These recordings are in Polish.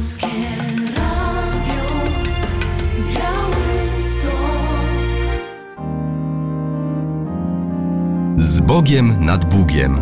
Z Bogiem nad Bugiem.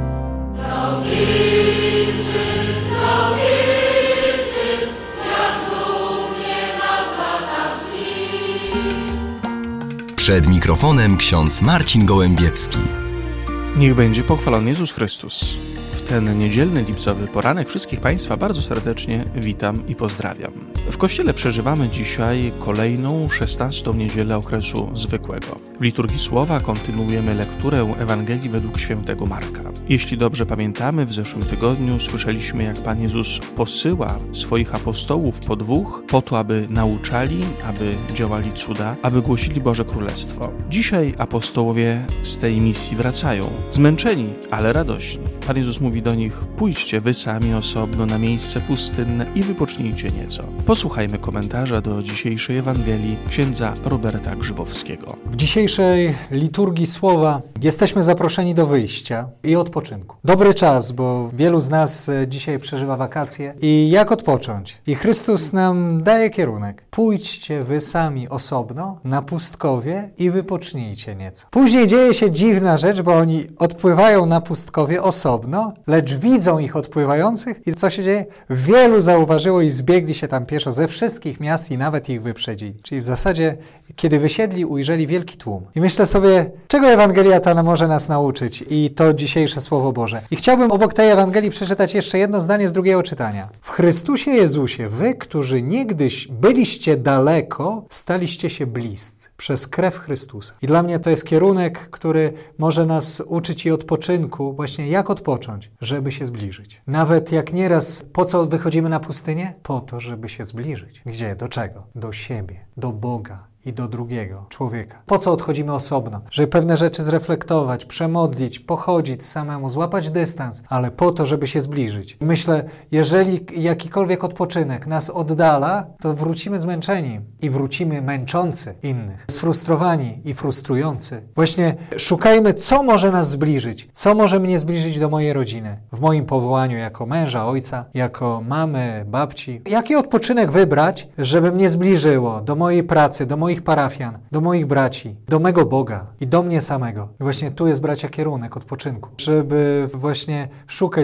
Przed mikrofonem ksiądz Marcin Gołębiewski. Niech będzie pochwalony Jezus Chrystus. W ten niedzielny lipcowy poranek wszystkich Państwa bardzo serdecznie witam i pozdrawiam. W Kościele przeżywamy dzisiaj kolejną 16. niedzielę okresu zwykłego. W liturgii słowa kontynuujemy lekturę Ewangelii według świętego Marka. Jeśli dobrze pamiętamy, w zeszłym tygodniu słyszeliśmy, jak Pan Jezus posyła swoich apostołów po dwóch, po to, aby nauczali, aby działali cuda, aby głosili Boże Królestwo. Dzisiaj apostołowie z tej misji wracają, zmęczeni, ale radośni. Pan Jezus mówi do nich: pójdźcie wy sami osobno na miejsce pustynne i wypocznijcie nieco. Posłuchajmy komentarza do dzisiejszej Ewangelii księdza Roberta Grzybowskiego. W dzisiejszej liturgii słowa jesteśmy zaproszeni do wyjścia i odpoczynku. Dobry czas, bo wielu z nas dzisiaj przeżywa wakacje. I jak odpocząć? I Chrystus nam daje kierunek. Pójdźcie wy sami osobno na pustkowie i wypocznijcie nieco. Później dzieje się dziwna rzecz, bo oni odpływają na pustkowie osobno, lecz widzą ich odpływających i co się dzieje? Wielu zauważyło i zbiegli się tam pieszo ze wszystkich miast i nawet ich wyprzedzili. Czyli w zasadzie, kiedy wysiedli, ujrzeli wielki tłum. I myślę sobie, czego Ewangelia ta może nas nauczyć i to dzisiejsze Słowo Boże. I chciałbym obok tej Ewangelii przeczytać jeszcze jedno zdanie z drugiego czytania. W Chrystusie Jezusie wy, którzy niegdyś byliście daleko, staliście się bliscy przez krew Chrystusa. I dla mnie to jest kierunek, który może nas uczyć i odpoczynku, właśnie jak odpocząć, żeby się zbliżyć. Nawet jak nieraz, po co wychodzimy na pustynię? Po to, żeby się zbliżyć. Gdzie? Do czego? Do siebie, do Boga i do drugiego człowieka. Po co odchodzimy osobno? Żeby pewne rzeczy zreflektować, przemodlić, pochodzić samemu, złapać dystans, ale po to, żeby się zbliżyć. Myślę, jeżeli jakikolwiek odpoczynek nas oddala, to wrócimy zmęczeni i wrócimy męczący innych, sfrustrowani i frustrujący. Właśnie szukajmy, co może nas zbliżyć, co może mnie zbliżyć do mojej rodziny, w moim powołaniu jako męża, ojca, jako mamy, babci. Jaki odpoczynek wybrać, żeby mnie zbliżyło do mojej pracy, do moich parafian, do moich braci, do mego Boga i do mnie samego. I właśnie tu jest, bracia, kierunek odpoczynku, żeby właśnie szukać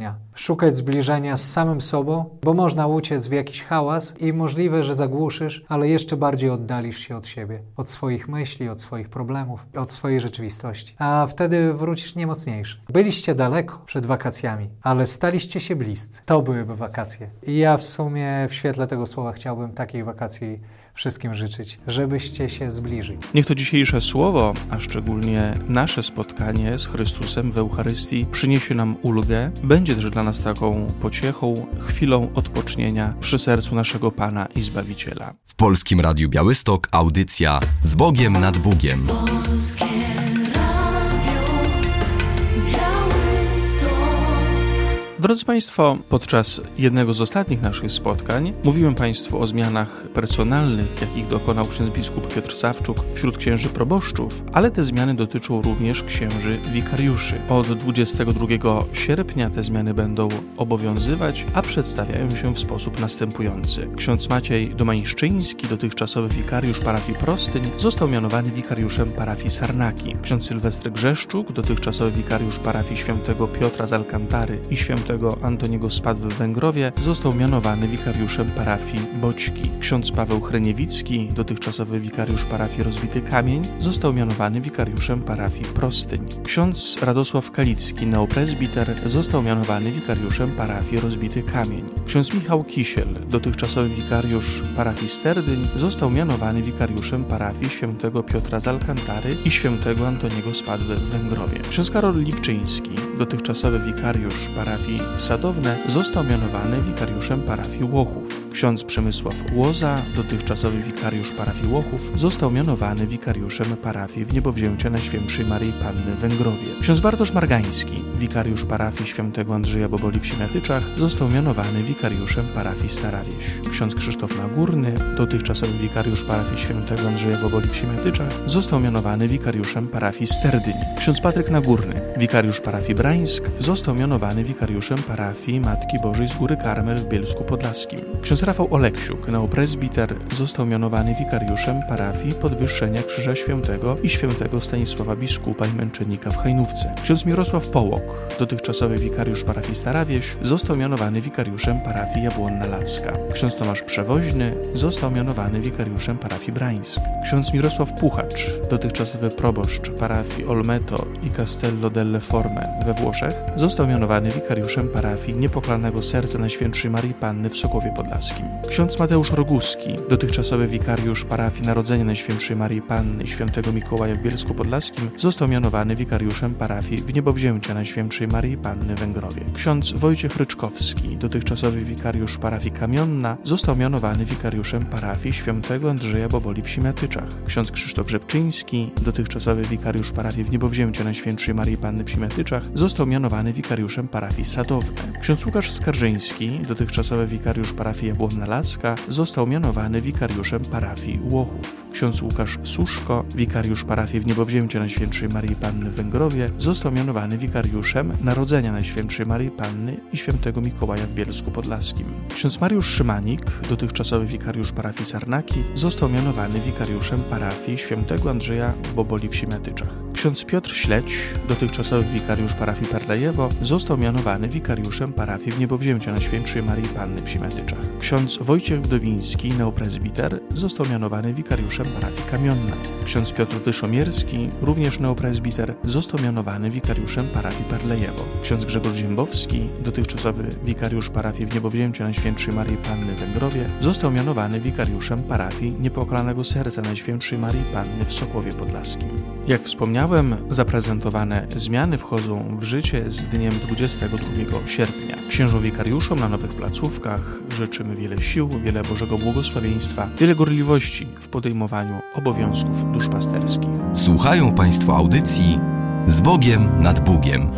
zbliżenia z samym sobą, bo można uciec w jakiś hałas i możliwe, że zagłuszysz, ale jeszcze bardziej oddalisz się od siebie, od swoich myśli, od swoich problemów, od swojej rzeczywistości. A wtedy wrócisz niemocniejszy. Byliście daleko przed wakacjami, ale staliście się bliscy. To byłyby wakacje. I ja w sumie w świetle tego słowa chciałbym takiej wakacji wszystkim życzyć, żebyście się zbliżyli. Niech to dzisiejsze słowo, a szczególnie nasze spotkanie z Chrystusem w Eucharystii przyniesie nam ulgę, będzie też dla nas taką pociechą, chwilą odpocznienia przy sercu naszego Pana i Zbawiciela. W Polskim Radiu Białystok audycja Z Bogiem nad Bugiem. Drodzy Państwo, podczas jednego z ostatnich naszych spotkań mówiłem Państwu o zmianach personalnych, jakich dokonał ksiądz biskup Piotr Sawczuk wśród księży proboszczów, ale te zmiany dotyczą również księży wikariuszy. Od 22 sierpnia te zmiany będą obowiązywać, a przedstawiają się w sposób następujący. Ksiądz Maciej Domańszczyński, dotychczasowy wikariusz parafii Prostyń, został mianowany wikariuszem parafii Sarnaki. Ksiądz Sylwestr Grzeszczuk, dotychczasowy wikariusz parafii świętego Piotra z Alkantary i świętego Antoniego z Padwy w Węgrowie, został mianowany wikariuszem parafii Boćki. Ksiądz Paweł Hreniewicki, dotychczasowy wikariusz parafii Rozbity Kamień, został mianowany wikariuszem parafii Prostyń. Ksiądz Radosław Kalicki, neopresbiter, został mianowany wikariuszem parafii Rozbity Kamień. Ksiądz Michał Kisiel, dotychczasowy wikariusz parafii Sterdyń, został mianowany wikariuszem parafii świętego Piotra z Alkantary i świętego Antoniego z Padwy w Węgrowie. Ksiądz Karol Lipczyński, dotychczasowy wikariusz parafii Sadowne, został mianowany wikariuszem parafii Łochów. Ksiądz Przemysław Łoza, dotychczasowy wikariusz parafii Łochów, został mianowany wikariuszem parafii w Niebowzięcia Najświętszej Maryi Panny w Węgrowie. Ksiądz Bartosz Margański, wikariusz parafii Świętego Andrzeja Boboli w Siemiatyczach, został mianowany wikariuszem parafii Stara Wieś. Ksiądz Krzysztof Nagórny, dotychczasowy wikariusz parafii Świętego Andrzeja Boboli w Siemiatyczach, został mianowany wikariuszem parafii Sterdyń. Ksiądz Patryk Nagórny, wikariusz parafii Brańsk, został mianowany wikariuszem parafii Matki Bożej z Góry Karmel w Bielsku Podlaskim. Ksiądz Rafał Oleksiuk, neopresbiter, został mianowany wikariuszem parafii Podwyższenia Krzyża Świętego i Świętego Stanisława Biskupa i Męczennika w Hajnówce. Ksiądz Mirosław Połok, dotychczasowy wikariusz parafii Stara Wieś, został mianowany wikariuszem parafii Jabłonna Lacka. Ksiądz Tomasz Przewoźny został mianowany wikariuszem parafii Brańsk. Ksiądz Mirosław Puchacz, dotychczasowy proboszcz parafii Olmeto i Castello delle Forme we Włoszech, został mianowany wikariuszem parafii Niepokalanego Serca Najświętszej Maryi Panny w Sokowie Podlaskim. Ksiądz Mateusz Roguski, dotychczasowy wikariusz parafii Narodzenia Najświętszej Maryi Panny i Świętego Mikołaja w Bielsku Podlaskim, został mianowany wikariuszem parafii w Niebowzięcia Najświętszej Maryi Panny w Węgrowie. Ksiądz Wojciech Ryczkowski, dotychczasowy wikariusz parafii Kamionna, został mianowany wikariuszem parafii Świętego Andrzeja Boboli w Siemiatyczach. Ksiądz Krzysztof Rzepczyński, dotychczasowy wikariusz parafii w Niebowzięcia Najświętszej Maryi Panny w Siemiatyczach, został mianowany wikariuszem parafii Sadowne. Ksiądz Łukasz Skarżyński, dotychczasowy wikariusz parafii Jabłonna Lacka, został mianowany wikariuszem parafii Łochów. Ksiądz Łukasz Suszko, wikariusz parafii w Niebowzięcia Najświętszej Maryi Panny w Węgrowie, został mianowany wikariuszem Narodzenia Najświętszej Maryi Panny i Świętego Mikołaja w Bielsku Podlaskim. Ksiądz Mariusz Szymanik, dotychczasowy wikariusz parafii Sarnaki, został mianowany wikariuszem parafii Świętego Andrzeja Boboli w Siemiatyczach. Ksiądz Piotr Śledź, dotychczasowy wikariusz parafii Perlejewo, został mianowany wikariuszem parafii w Niebowzięcia Najświętszej Maryi Panny w Siemiatyczach. Ksiądz Wojciech Wdowiński, neopresbiter, został mianowany wikariuszem parafii Kamionna. Ksiądz Piotr Wyszomierski, również neopresbiter, został mianowany wikariuszem parafii Perlejewo. Ksiądz Grzegorz Ziembowski, dotychczasowy wikariusz parafii w Niebowzięcia Najświętszej Maryi Panny w Węgrowie, został mianowany wikariuszem parafii Niepokalanego Serca Najświętszej Maryi Panny w Sokowie Podlaskim. Jak wspomniałem, zaprezentowane zmiany wchodzą w życie z dniem 22 sierpnia. Księżom wikariuszom na nowych placówkach życzymy wiele sił, wiele Bożego błogosławieństwa, wiele gorliwości w podejmowaniu obowiązków duszpasterskich. Słuchają Państwo audycji Z Bogiem nad Bugiem.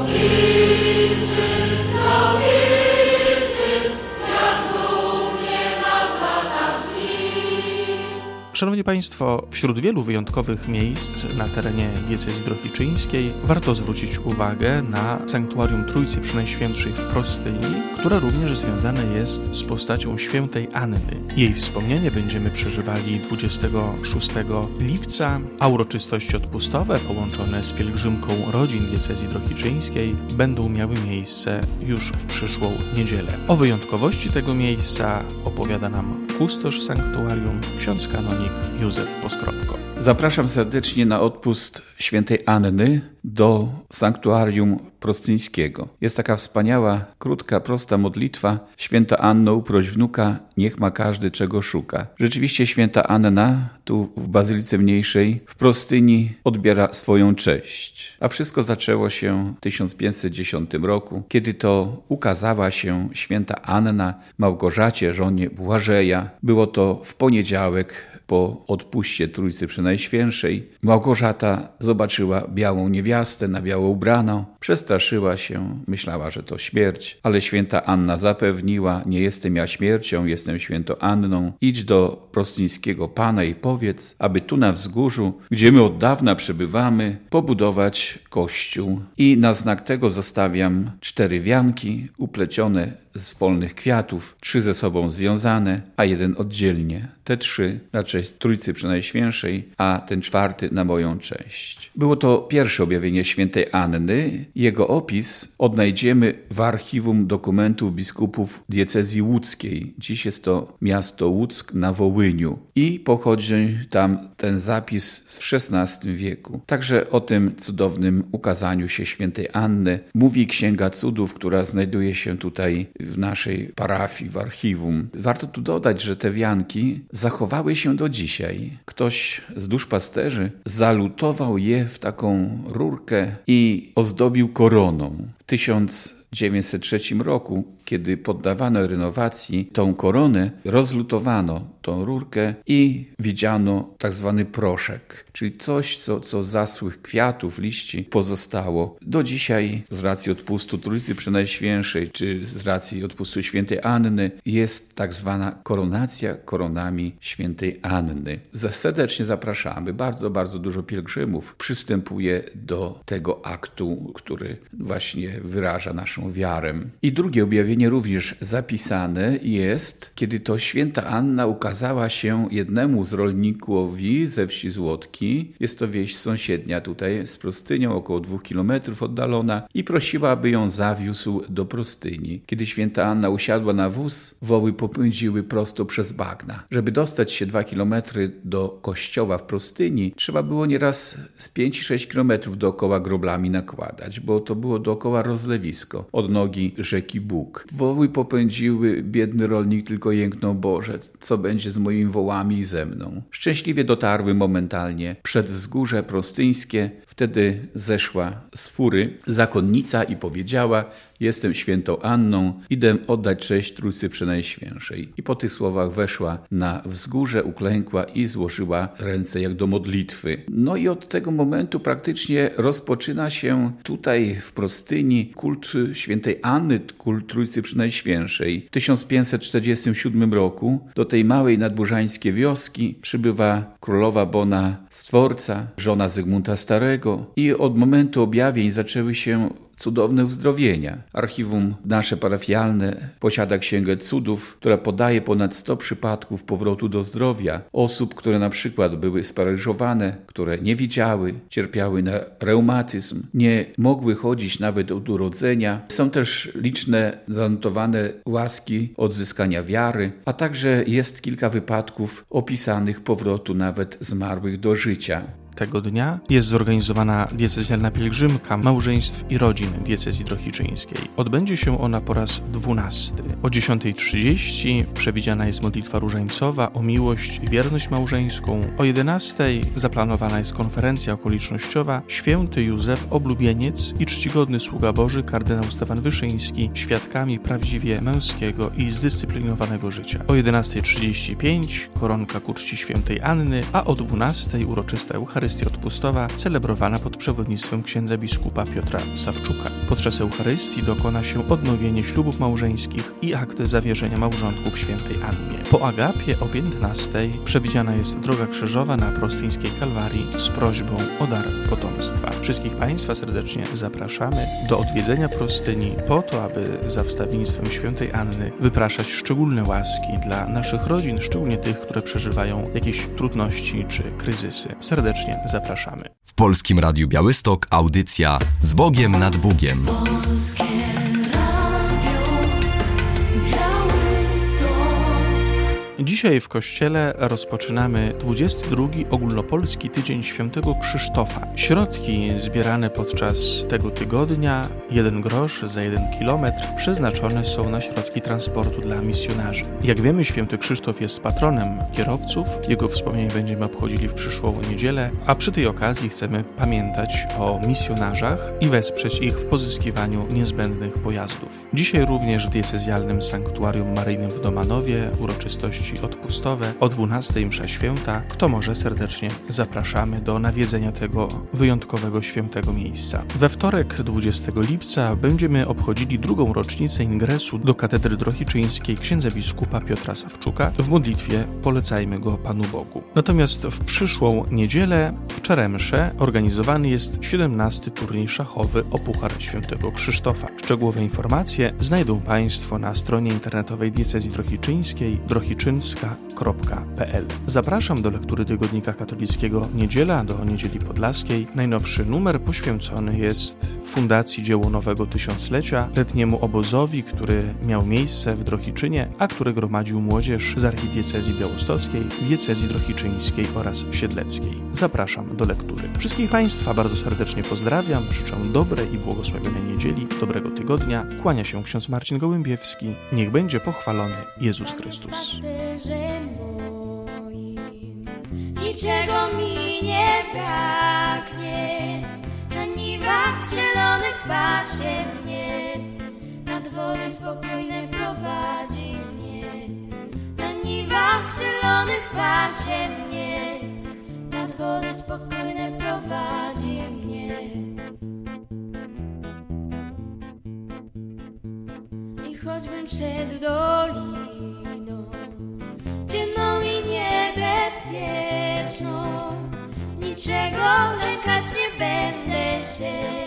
Szanowni Państwo, wśród wielu wyjątkowych miejsc na terenie diecezji drohiczyńskiej warto zwrócić uwagę na sanktuarium Trójcy Przenajświętszej w Prostyni, które również związane jest z postacią świętej Anny. Jej wspomnienie będziemy przeżywali 26 lipca, a uroczystości odpustowe połączone z pielgrzymką rodzin diecezji drohiczyńskiej będą miały miejsce już w przyszłą niedzielę. O wyjątkowości tego miejsca opowiada nam kustosz sanktuarium, ksiądz kanonik Józef Poskropko. Zapraszam serdecznie na odpust świętej Anny do sanktuarium prostyńskiego. Jest taka wspaniała, krótka, prosta modlitwa. Święta Anno, uproś wnuka, niech ma każdy czego szuka. Rzeczywiście święta Anna tu w Bazylice Mniejszej w Prostyni odbiera swoją cześć. A wszystko zaczęło się w 1510 roku, kiedy to ukazała się święta Anna Małgorzacie, żonie Błażeja. Było to w poniedziałek po odpuście Trójcy Przenajświętszej. Małgorzata zobaczyła białą niewiastę, na biało ubraną. Przestraszyła się, myślała, że to śmierć, ale święta Anna zapewniła: nie jestem ja śmiercią, jestem świętą Anną. Idź do prostyńskiego Pana i powiedz, aby tu na wzgórzu, gdzie my od dawna przebywamy, pobudować kościół. I na znak tego zostawiam 4 wianki uplecione z polnych kwiatów, 3 ze sobą związane, a 1 oddzielnie. Te 3 na cześć Trójcy Przenajświętszej, a ten 4 na moją cześć. Było to pierwsze objawienie świętej Anny. Jego opis odnajdziemy w archiwum dokumentów biskupów diecezji łódzkiej. Dziś jest to miasto Łuck na Wołyniu. I pochodzi tam ten zapis w XVI wieku. Także o tym cudownym ukazaniu się świętej Anny mówi Księga Cudów, która znajduje się tutaj w naszej parafii, w archiwum. Warto tu dodać, że te wianki zachowały się do dzisiaj. Ktoś z duszpasterzy zalutował je w taką rurkę i ozdobił koroną. W 1903 roku, kiedy poddawano renowacji tą koronę, rozlutowano tą rurkę i widziano tak zwany proszek, czyli coś, co z zasłych kwiatów, liści pozostało. Do dzisiaj z racji odpustu Trójcy Przenajświętszej, czy z racji odpustu świętej Anny, jest tak zwana koronacja koronami świętej Anny. Serdecznie zapraszamy. Bardzo, bardzo dużo pielgrzymów przystępuje do tego aktu, który właśnie wyraża naszą wiarę. I drugie objawienie również zapisane jest, kiedy to święta Anna ukazała się jednemu z rolnikowi ze wsi Złotki. Jest to wieś sąsiednia tutaj z Prostynią, około 2 kilometrów oddalona, i prosiła, aby ją zawiózł do Prostyni. Kiedy święta Anna usiadła na wóz, woły popędziły prosto przez bagna. Żeby dostać się 2 kilometry do kościoła w Prostyni, trzeba było nieraz z 5-6 kilometrów dookoła groblami nakładać, bo to było dookoła rozlewisko od nogi rzeki Bóg. Woły popędziły, biedny rolnik tylko jęknął: Boże, co będzie z moimi wołami i ze mną? Szczęśliwie dotarły momentalnie przed wzgórze prostyńskie. Wtedy zeszła z fury zakonnica i powiedziała: jestem świętą Anną, idę oddać cześć Trójcy Przenajświętszej. I po tych słowach weszła na wzgórze, uklękła i złożyła ręce jak do modlitwy. No i od tego momentu praktycznie rozpoczyna się tutaj w Prostyni kult świętej Anny, kult Trójcy Przenajświętszej. W 1547 roku do tej małej nadburzańskiej wioski przybywa królowa Bona Stworca, żona Zygmunta Starego, i od momentu objawień zaczęły się cudowne uzdrowienia. Archiwum nasze parafialne posiada księgę cudów, która podaje ponad 100 przypadków powrotu do zdrowia osób, które na przykład były sparaliżowane, które nie widziały, cierpiały na reumatyzm, nie mogły chodzić nawet od urodzenia. Są też liczne zanotowane łaski odzyskania wiary, a także jest kilka wypadków opisanych powrotu nawet zmarłych do życia. Tego dnia jest zorganizowana diecezjalna pielgrzymka małżeństw i rodzin diecezji drohiczyńskiej. Odbędzie się ona po raz 12. O 10:30 przewidziana jest modlitwa różańcowa o miłość i wierność małżeńską. O 11:00 zaplanowana jest konferencja okolicznościowa Święty Józef Oblubieniec i czcigodny sługa Boży kardynał Stefan Wyszyński, świadkami prawdziwie męskiego i zdyscyplinowanego życia. O 11:35 koronka ku czci świętej Anny, a o 12:00 uroczysta Eucharystia odpustowa celebrowana pod przewodnictwem księdza biskupa Piotra Sawczuka. Podczas Eucharystii dokona się odnowienie ślubów małżeńskich i akt zawierzenia małżonków świętej Annie. Po agapie o 15:00 przewidziana jest droga krzyżowa na prostyńskiej Kalwarii z prośbą o dar potomstwa. Wszystkich Państwa serdecznie zapraszamy do odwiedzenia Prostyni po to, aby za wstawiennictwem świętej Anny wypraszać szczególne łaski dla naszych rodzin, szczególnie tych, które przeżywają jakieś trudności czy kryzysy. Serdecznie zapraszamy. W Polskim Radiu Białystok audycja Z Bogiem nad Bugiem. Polskie Radio Białystok. Dzisiaj w Kościele rozpoczynamy 22. Ogólnopolski Tydzień Świętego Krzysztofa. Środki zbierane podczas tego tygodnia, 1 grosz za 1 kilometr, przeznaczone są na środki transportu dla misjonarzy. Jak wiemy, święty Krzysztof jest patronem kierowców. Jego wspomnienie będziemy obchodzili w przyszłą niedzielę, a przy tej okazji chcemy pamiętać o misjonarzach i wesprzeć ich w pozyskiwaniu niezbędnych pojazdów. Dzisiaj również w diecezjalnym sanktuarium maryjnym w Domanowie uroczystości odpustowe, o 12:00 msza święta. Kto może, serdecznie zapraszamy do nawiedzenia tego wyjątkowego świętego miejsca. We wtorek 20 lipca będziemy obchodzili 2. rocznicę ingresu do katedry drohiczyńskiej księdza biskupa Piotra Sawczuka. W modlitwie polecajmy go Panu Bogu. Natomiast w przyszłą niedzielę w Czeremsze organizowany jest 17. turniej szachowy o Puchar Świętego Krzysztofa. Szczegółowe informacje znajdą Państwo na stronie internetowej diecezji drohiczyńskiej drohiczyńska.pl. Zapraszam do lektury Tygodnika Katolickiego Niedziela do Niedzieli Podlaskiej. Najnowszy numer poświęcony jest Fundacji Dzieło Nowego Tysiąclecia, letniemu obozowi, który miał miejsce w Drohiczynie, a który gromadził młodzież z archidiecezji białostockiej, diecezji drohiczyńskiej oraz siedleckiej. Zapraszam do lektury. Wszystkich Państwa bardzo serdecznie pozdrawiam, życzę dobrej i błogosławionej niedzieli, dobrego tygodnia. Kłania się ksiądz Marcin Gołębiewski. Niech będzie pochwalony Jezus Chrystus. Niczego mi nie braknie, na niwach zielonych pasie mnie, nad wody spokojne prowadzi mnie. Na niwach zielonych pasie mnie, nad wody spokojne prowadzi mnie. I choćbym przed doliną ciemną i niebezpieczną, niczego lękać nie będę się.